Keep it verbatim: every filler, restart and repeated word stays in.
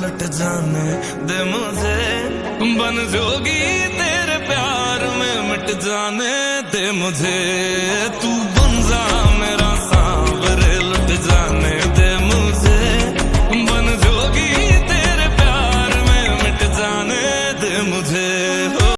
Cut जाने दे मुझे, बन जोगी तेरे प्यार में मिट जाने दे मुझे। तू